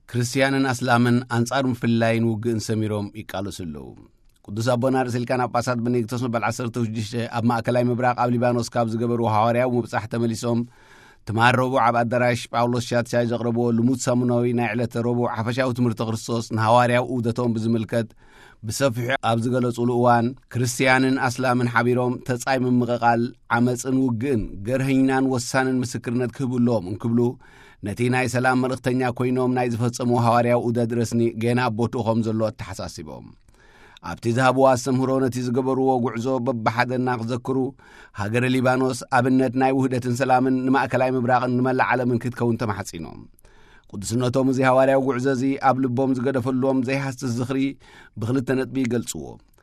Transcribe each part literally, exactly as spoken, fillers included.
ክርስቲያንን አስላምን አንጻር ምፍላይን ውግእን ሰሚሮም ይቃለስለው ቅዱስ አቦና ርዕሰ ጳጳሳት በኔግቶስ በል ዓሰርተ ወሽዱሽተ ኣብ ማእከላይ ምብራቅ ኣብ ሊባኖስ ካብ ዝገበሩ ሐዋርያው ምብጻሕ ተመሊሶም ተማረቡ ኣብ አዳራሽ ጳውሎስ ሻትሻይ ዘቅረቦ ልሙት ሳሙናዊ ናይ ዕለተ ረቡዕ ሓፈሻዊ ትምህርተ ክርስቶስ ንሐዋርያው ኡደቶም ብዝምልከት ብሰፊሑ ኣብ ዝገለጹሉ እዋን ክርስቲያንን አስላምን ሓቢሮም ተጻይ ምምቕቃል ዓመፅን ውግእን ገርህኛን ወሳንን ምስክርነት ክህብሎም እንክብሉ ነቲ ናይ ሰላም መልእክተኛ ኮይኖም ናይ ዝፈጸሙ ሐዋርያው ኡደት ረስኒ ገና ቦትኦም ዘሎ ተሓሳሲቦም ኣብቲ ዝሃብዎ ኣስተምህሮ ነቲ ዝገበርዎ ጉዕዞ በብሓደና ክዘክሩ ሃገረ ሊባኖስ ኣብነት ናይ ውህደትን ሰላምን ንማእከላይ ምብራቅን ንመላእ ዓለምን ክትከውን ተማሕጺኖም ቅዱስነቶም እዚ ሐዋርያው ጉዕዞ እዚ ኣብ ልቦም ዝገደፈሎም ዘይሃስስ ዝኽሪ ብኽልተ ነጥቢ ይገልጽዎ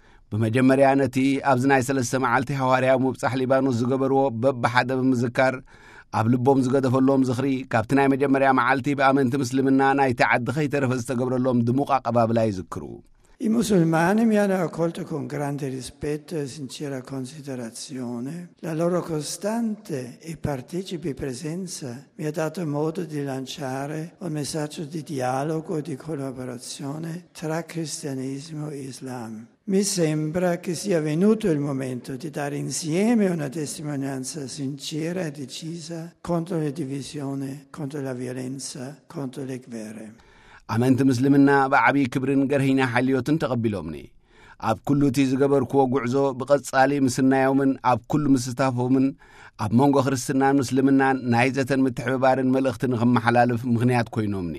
በመጀመርያ ነቲ ኣብዚ ናይ ሰለስተ መዓልቲ ሐዋርያው ምብጻሕ ሊባኖስ ዝገበርዎ በብሓደ ብምዝካር ኣብ ልቦም ዝገደፈሎም ዝኽሪ ካብቲ ናይ መጀመርያ መዓልቲ ብኣመንቲ ምስልምና ናይ ተዓዲ ኸይተረፈ ዝተገብረሎም ድሙቕ ኣቀባብላ ይዝክሩ I musulmani mi hanno accolto con grande rispetto e sincera considerazione. La loro costante e partecipe presenza mi ha dato modo di lanciare un messaggio di dialogo e di collaborazione tra cristianesimo e Islam. Mi sembra che sia venuto il momento di dare insieme una testimonianza sincera e decisa contro le divisioni, contro la violenza, contro le guerre. ኣመንቲ ምስልምና ብዓቢ ክብርን ገርሂና ሓልዮትን ተቐቢሎምኒ ኣብ ኩሉ እቲ ዝገበርክዎ ጉዕዞ ብቐጻሊ ምስናዮምን ኣብ ኩሉ ምስታፎምን ኣብ መንጎ ክርስትናን ምስልምናን ናይ ዘተን ምትሕብባርን መልእኽትን ንኽመሓላልፍ ምኽንያት ኮይኖምኒ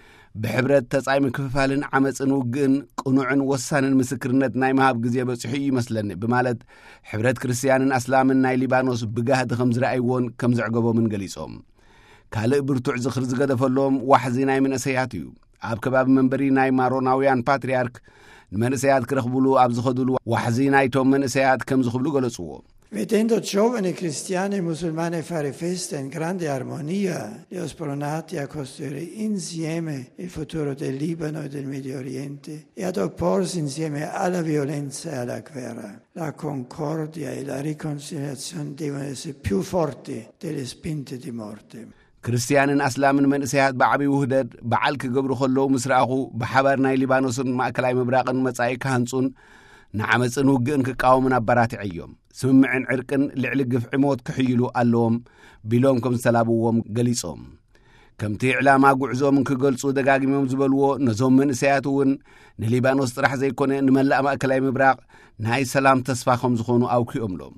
ብሕብረት ተጻይ ምክፍፋልን ዓመፅን ውግእን ቅኑዕን ወሳንን ምስክርነት ናይ መሃብ ግዜ በጽሑ ይመስለኒ ብማለት ሕብረት ክርስቲያንን አስላምን ናይ ሊባኖስ ብጋህዲ ከም ዝረኣይዎን ከም ዘዕገቦምን ገሊጾም ካልእ ብርቱዕ ዝኽሪ ዝገደፈሎም ዋሕዚ ናይ መንእሰያት እዩ ኣብ ከባቢ መንበሪ ናይ ማሮናውያን ፓትርያርክ ንመንእሰያት ክረኽብሉ ኣብ ዝኸድሉ ዋሕዚ ናይቶም መንእሰያት ከም ዝኽብሉ ገለጽዎ Vedendo giovani cristiani e musulmani fare festa in grande armonia, li ho spronati a costruire insieme il futuro del Libano e del Medio Oriente e ad opporsi insieme alla violenza e alla guerra. La concordia e la riconciliazione devono essere più forti delle spinte di morte. ክርስቲያንን አስላምን መንእሰያት ብዓቢ ውህደት በዓል ክገብሩ ከለዉ ምስ ረኣኹ ብሓባር ናይ ሊባኖስን ማእከላይ ምብራቅን መጻኢ ክሃንጹን ንዓመፅን ውግእን ክቃወሙን ኣባራቲዕ እዮም ስምምዕን ዕርቅን ልዕሊ ግፍዒ ሞት ክሕይሉ ኣለዎም ቢሎም ከም ዝተላብዎም ገሊጾም ከምቲ ዕላማ ጉዕዞም ክገልጹ ደጋጊሞም ዝበልዎ ነዞም መንእሰያት እውን ንሊባኖስ ጥራሕ ዘይኮነ ንመላእ ማእከላይ ምብራቅ ናይ ሰላም ተስፋ ከም ዝኾኑ ኣውኪኦምሎም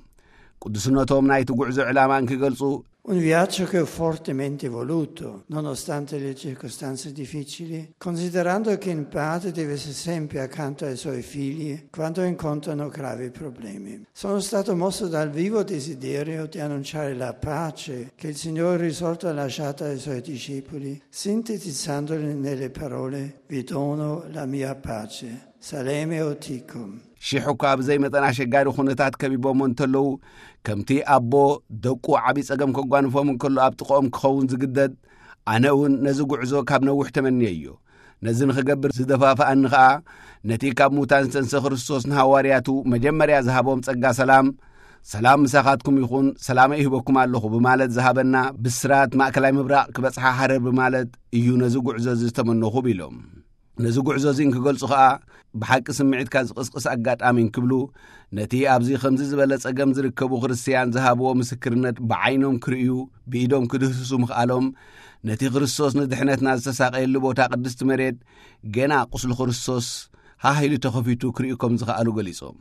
ቅዱስነቶም ናይቲ ጉዕዞ ዕላማን ክገልጹ Un viaggio che ho fortemente voluto, nonostante le circostanze difficili, considerando che il padre deve essere sempre accanto ai suoi figli quando incontrano gravi problemi. Sono stato mosso dal vivo desiderio di annunciare la pace che il Signore risolto ha lasciato ai suoi discepoli, sintetizzandole nelle parole «Vi dono la mia pace, saleme otikum». ሽሑ ካብ ዘይመጠን ኣሸጋሪ ኩነታት ከቢቦም እንተለዉ ከምቲ ኣቦ ደቁ ዓቢ ጸገም ከጓንፎም እንከሎ ኣብ ጥቕኦም ክኸውን ዝግደድ ኣነ እውን ነዚ ጉዕዞ ካብ ነዊሕ ተመንየ እዮ ነዚ ንኽገብር ዝደፋፍኣኒ ኸዓ ነቲ ካብ ሙታን ዝተንሰ ክርስቶስ ንሃዋርያቱ መጀመርያ ዝሃቦም ጸጋ ሰላም ሰላም ምሳኻትኩም ይኹን ሰላም ይህበኩም ኣለኹ ብማለት ዝሃበና ብስራት ማእከላይ ምብራቅ ክበጽሓ ሓረር ብማለት እዩ ነዚ ጉዕዞ ዝተመነኹ ኢሎም ነዚ ጉዕዞ እዚ ክገልጹ ኸዓ ብሓቂ ስምዒትካ ዝቕስቅስ ኣጋጣሚን ክብሉ ነቲ ኣብዚ ከምዚ ዝበለ ጸገም ዝርከቡ ክርስቲያን ዝሃብዎ ምስክርነት ብዓይኖም ክርእዩ ብኢዶም ክድህስሱ ምኽኣሎም ነቲ ክርስቶስ ንድሕነትና ዝተሳቀየሉ ቦታ ቅድስቲ መሬት ገና ቁስሊ ክርስቶስ ሃሂሉ ተኸፊቱ ክርእዩ ከም ዝኽኣሉ ገሊጾም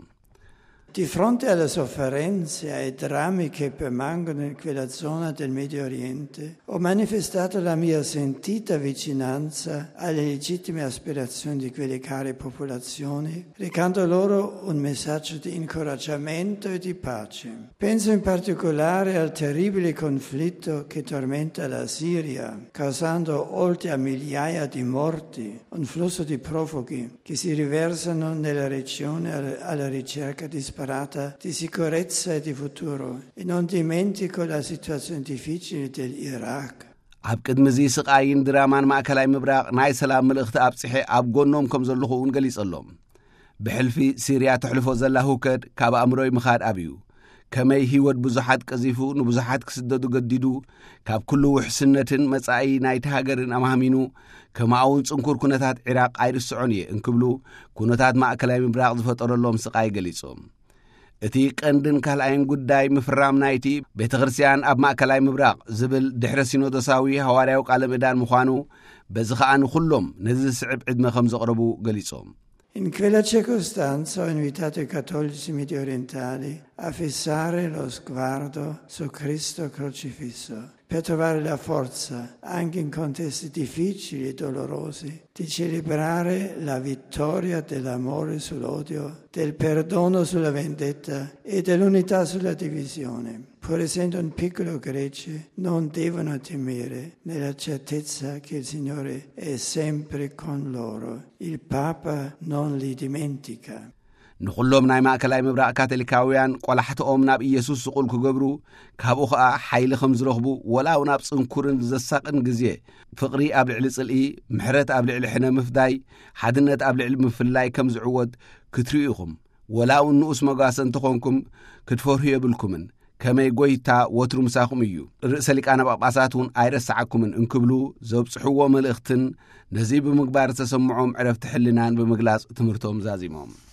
Di fronte alle sofferenze e ai drammi che permangono in quella zona del Medio Oriente, ho manifestato la mia sentita vicinanza alle legittime aspirazioni di quelle care popolazioni, recando loro un messaggio di incoraggiamento e di pace. Penso in particolare al terribile conflitto che tormenta la Siria, causando oltre a migliaia di morti, un flusso di profughi che si riversano nella regione alla ricerca di di sicurezza e di futuro e non dimentico la situazione difficile dell'Iraq. ኣብ ቅድሚ እዚ ስቃይን ድራማን ማእከላይ ምብራቅ ናይ ሰላም መልእኽቲ ኣብጽሐ ኣብ ጎኖም ከም ዘለኹ እውን ገሊጸሎም ብሕልፊ ሲርያ ትሕልፎ ዘላ ሁከት ካብ ኣእምሮይ ምኻድ ኣብዩ ከመይ ህይወት ብዙሓት ቀዚፉ ንብዙሓት ክስደዱ ገዲዱ ካብ ኩሉ ውሕስነትን መጻኢ ናይቲ ሃገርን ኣማህሚኑ ከማውን ጽንኩር ኩነታት ኢራቅ ኣይርስዖን እየ እንክብሉ ኩነታት ማእከላይ ምብራቕ ዝፈጠረሎም ስቃይ ገሊጾም እቲ ቀንድን ካልኣይን ጉዳይ ምፍራም ናይቲ ቤተ ክርስቲያን ኣብ ማእከላይ ምብራቕ ዝብል ድሕረ ሲኖዶሳዊ ሐዋርያዊ ቃለ ምዕዳን ምዃኑ በዚ ኸኣ ንኹሎም ነዚ ስዕብ ዕድመ ከም ዘቕረቡ ገሊጾም In quella circostanza ho invitato i cattolici mediorientali a fissare lo sguardo su Cristo crocifisso per trovare la forza, anche in contesti difficili e dolorosi, di celebrare la vittoria dell'amore sull'odio, del perdono sulla vendetta e dell'unità sulla divisione. Pur essendo un piccolo gregge, non devono temere nella certezza che il Signore è sempre con loro. Il Papa non li dimentica. ንኹሎም ናይ ማእከላይ ምብራቕ ካቶሊካውያን ቆላሕቶኦም ናብ ኢየሱስ ስቁል ክገብሩ ካብኡ ኸኣ ሓይሊ ከም ዝረኽቡ ወላው ናብ ጽንኩርን ዘሳቕን ግዜ ፍቕሪ ኣብ ልዕሊ ጽልኢ ምሕረት ኣብ ልዕሊ ሕነ ምፍዳይ ሓድነት ኣብ ልዕሊ ምፍላይ ከም ዝዕወት ክትርእዩ ኢኹም ወላው ንኡስ መጓሰ እንተኾንኩም ክትፈርሁ የብልኩምን ከመይ ጎይታ ወትሩ ምሳኹም እዩ ርእሰ ሊቃነ ጳጳሳት እውን ኣይረስዓኩምን እንክብሉ ዘብጽሕዎ መልእኽትን ነዚ ብምግባር ዝተሰምዖም ዕረፍቲ ሕሊናን ብምግላጽ ትምህርቶም ዛዚሞም